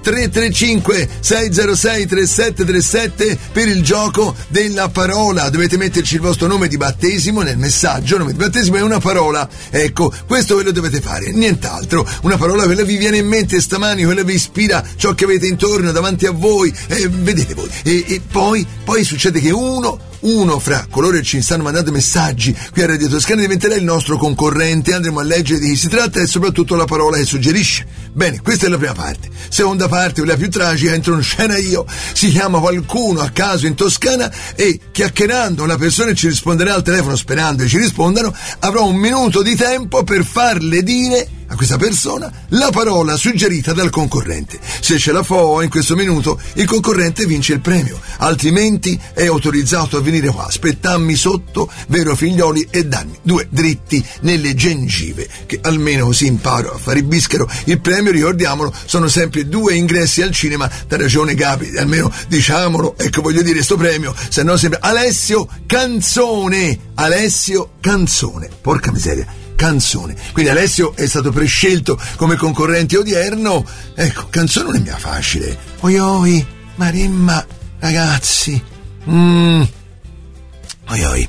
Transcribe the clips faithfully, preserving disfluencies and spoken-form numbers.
tre tre cinque sei zero sei tre sette tre sette per il gioco della parola. Dovete metterci il vostro nome di battesimo nel messaggio, nome di battesimo è una parola. Ecco, questo ve lo dovete fare, nient'altro. Una parola, quella vi viene in mente stamani, quella vi ispira ciò che avete intorno, davanti a voi, eh, vedete voi. E, e poi, poi succede che uno Uno fra coloro che ci stanno mandando messaggi qui a Radio Toscana diventerà il nostro concorrente, andremo a leggere di chi si tratta e soprattutto la parola che suggerisce. Bene, questa è la prima parte. Seconda parte, quella più tragica, entro in scena io, si chiama qualcuno a caso in Toscana e chiacchierando una persona ci risponderà al telefono, sperando che ci rispondano, avrò un minuto di tempo per farle dire a questa persona la parola suggerita dal concorrente. Se ce la fa in questo minuto, il concorrente vince il premio, altrimenti è autorizzato a venire qua, aspettarmi sotto, vero figlioli, e darmi due dritti nelle gengive, che almeno così imparo a fare il bischero. Il premio, ricordiamolo, sono sempre due ingressi al cinema. Da ragione Gabi, almeno diciamolo, ecco, voglio dire, sto premio, se no sempre Alessio Canzone, Alessio Canzone, porca miseria, Canzone. Quindi Alessio è stato prescelto come concorrente odierno. Ecco, Canzone non è mia facile. Oi oi, Marimma, ragazzi. Mm. Oi oi.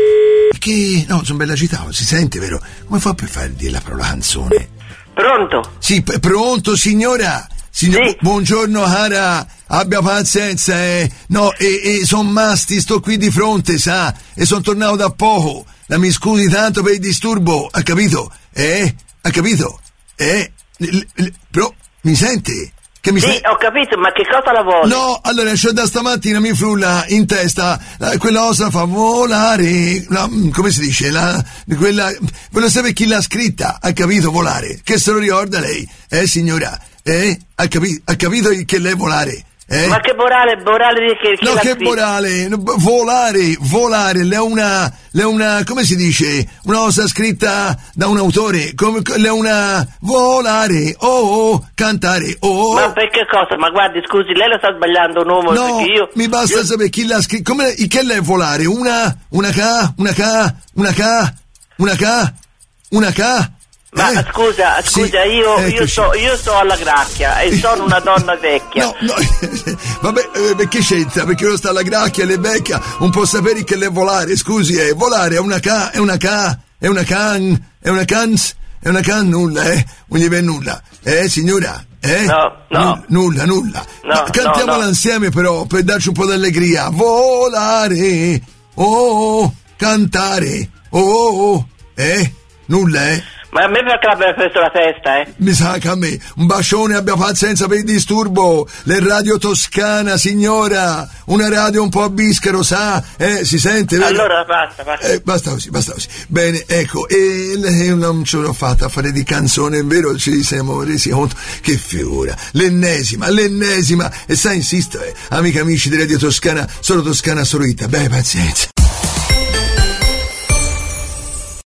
Perché, no, sono bello agitato, si sente, vero? Come fa per fare dire la parola canzone? Pronto? Sì, p- pronto, signora. Signor, sì. Buongiorno cara, abbia pazienza, eh. No, e, e son masti, sto qui di fronte, sa, e son tornato da poco. La mi scusi tanto per il disturbo, ha capito? Eh? Ha capito? Eh? L- l- però, mi sente? Che mi sì, sente? ho capito, ma che cosa la vuole? No, allora, cioè, da stamattina mi frulla in testa eh, quella cosa fa volare, la, come si dice, la, quella, voglio sapere chi l'ha scritta, ha capito, volare, che se lo ricorda lei, eh signora, eh? Ha capito, ha capito che lei volare? Eh? Ma che morale, morale di che, che no, l'ha che scritto? morale, volare, volare, le è una, le è una, come si dice, una cosa scritta da un autore, come, le è una, volare, oh, oh, cantare, oh, oh. Ma per che cosa? Ma guardi, scusi, lei lo sta sbagliando un nome, No, perché io... mi basta io... sapere chi l'ha scritto, come, che le è volare, una, una K, una K, una K, una K, una K. Ma eh? scusa, scusa, sì, io, io, sto, io sto alla gracchia e sono una donna vecchia. No, no, vabbè, eh, perché c'entra? Perché uno sta alla gracchia e le vecchia, non può sapere che è volare, scusi, è volare, è una K, è una K, è una can, è una cans, è una can, nulla, eh, non gli viene nulla, eh, signora? Eh? No, no. N- nulla, nulla. No, Ma cantiamola no, no. insieme però, per darci un po' d'allegria. Volare, oh, oh, cantare, oh, oh, oh, eh, nulla, eh. Ma a me perché l'abbiamo preso la testa, eh? Mi sa che a me, un bacione, abbia pazienza per il disturbo. Le Radio Toscana, signora, una radio un po' a bischero, sa, eh, si sente, vero? Allora basta, basta. Eh, basta così, basta così. Bene, ecco, e lei non ce l'ho fatta a fare di canzone, è vero? Ci siamo resi conto, che figura, l'ennesima, l'ennesima, e sa insistere, amiche amici di Radio Toscana, solo Toscana, solo Ita, beh, pazienza.